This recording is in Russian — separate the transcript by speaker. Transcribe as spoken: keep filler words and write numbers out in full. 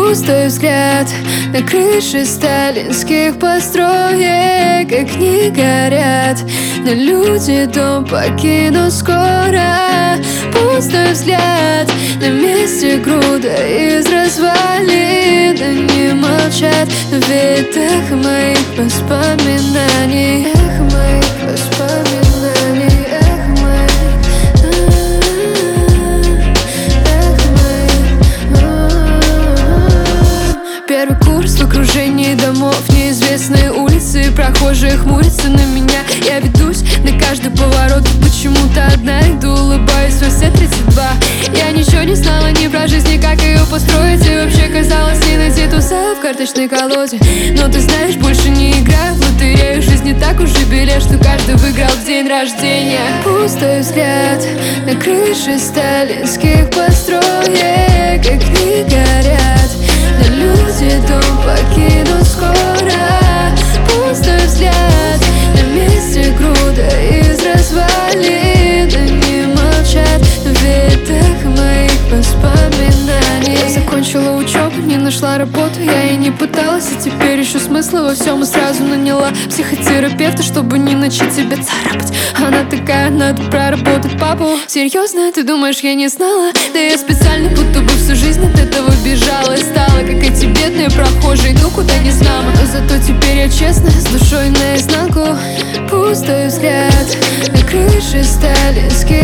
Speaker 1: Пустой взгляд на крыши сталинских построек. Огни горят, но люди дом покинут скоро. Пустой взгляд на месте груда из развалин. Они молчат, но ведь эхо моих воспоминаний, эхо моих воспоминаний, эхо моих, эхо моих. Первый курс в окружении домов, неизвестные улицы, прохожие хмурятся на меня. Я ведусь на каждый поворот, почему-то одна иду, улыбаюсь во все тридцать два. Я ничего не знала ни про жизнь, ни как ее построить, и вообще казалось не найти туса в карточной колоде. Но ты знаешь, больше не играю в лотерею, жизнь не так уж и билет, что каждый выиграл в день рождения. Пустой взгляд на крыши сталинских построек. Огни горят, но люди дом покинут скоро. Пустой взгляд на месте груда из развалин. Они молчат, но ведь эхо моих воспоминаний. Я закончила учебу, не нашла работу, я и не пыталась, и теперь ищу смысла во всем, и сразу наняла психотерапевта, чтобы не начать себя царапать. Она такая: надо проработать папу. Серьезно, ты думаешь, я не знала? Да я специально будто бы всю жизнь от этого бежала и стала, как эти бедные прохожие, иду куда не знамо. Но зато теперь я честна, с душой наизнанку. Пустой взгляд на крыши сталинских